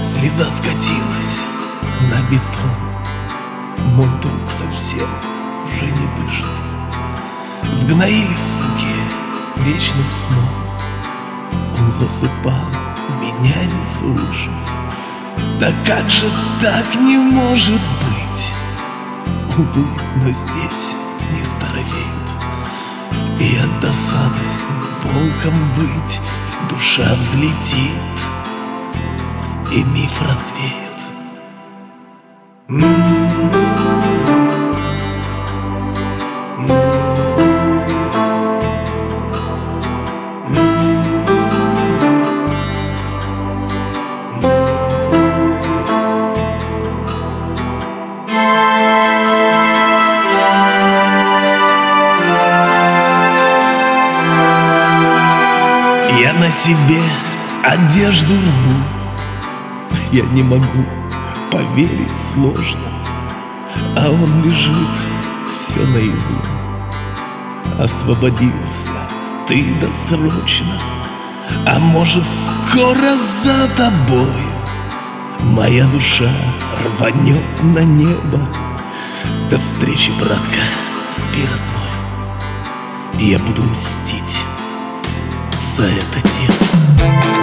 Слеза скатилась на бетон. Мой друг совсем уже не дышит. Сгноили суки вечным сном. Он засыпал, меня не слышав. Да как же так не может быть? Увы, но здесь не старовеют. И от досады волком выть душа взлетит, и миф развеет. Я на себе одежду рву. Я не могу поверить, сложно. А он лежит все наяву. Освободился ты досрочно. А может, скоро за тобой моя душа рванет на небо. До встречи, братка, спи, родной. И я буду мстить за это дело.